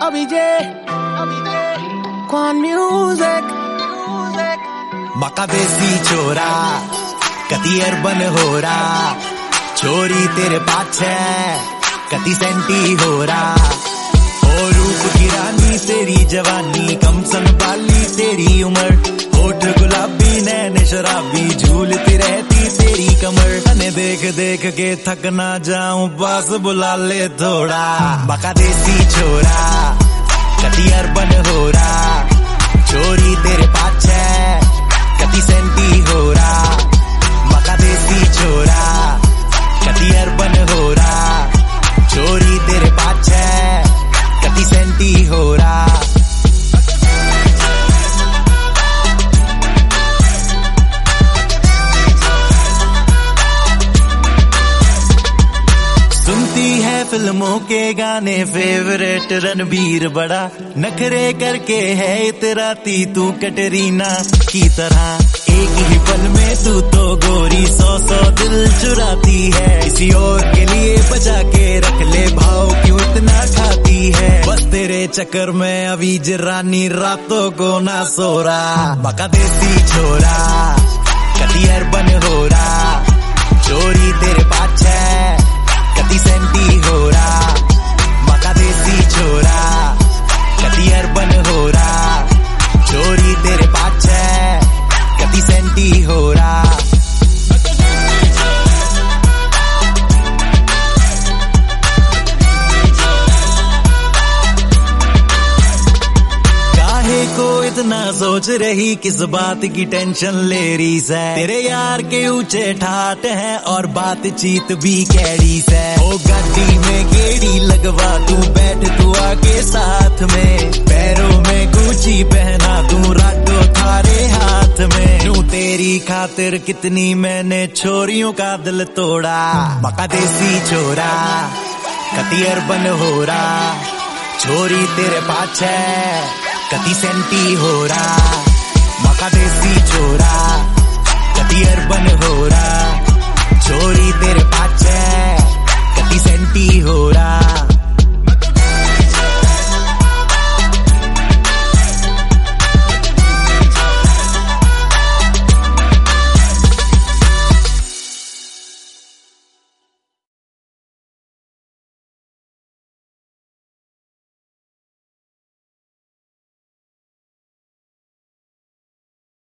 Quan music मका देसी छोरा कति अर्बन हो रहा, छोरी तेरे पाछे कति सेंटी हो रहा। ओ रूप की रानी तेरी जवानी, कम सन बाली तेरी उम्र, होठ गुलाबी नैन शराबी, झूलती रहती तेरी कमर। अने देख देख के थक ना जाऊं, बस बुला ले थोड़ा। मका देसी छोरा कति अर्बन हो रहा, छोरी तेरे पाछे कति सेंटी हो रहा। मका देसी छोरा कति अर्बन हो रहा, छोरी तेरे पाछे कति सेंटी हो रहा। सुनती है फिल्मों के गाने, फेवरेट रणबीर बड़ा, नखरे करके है इतराती तू कटरीना की तरह। एक ही पल में तू तो गोरी 100 दिल चुराती है, किसी और के लिए बचा के रख ले भाव क्यों इतना खाती है। बस तेरे चक्कर में अभी रानी रातों को ना सो रहा। मका देसी छोरा कति अर्बन हो रहा, चोरी तेरे पाछे कति सेंटी हो रहा। मका देसी छोरा कति अर्बन हो रहा, चोरी तेरे पाछे कति सेंटी हो रहा। काहे को इतना सोच रही, किस बात की टेंशन ले रही से। तेरे यार के ऊंचे ठाट है और बातचीत भी कैडी से। ओ गाड़ी में गेड़ी लगवा तू, बैठ तू आके साथ में, पैरों में गुची पहना तू, रातों थारे हाथ में। नू तेरी खातिर कितनी मैंने छोरियों का दिल तोड़ा। मका देसी छोरा कति अर्बन हो रहा, छोरी तेरे पाछे कति सेंटी हो रहा। मका देसी छोरा कति अर्बन हो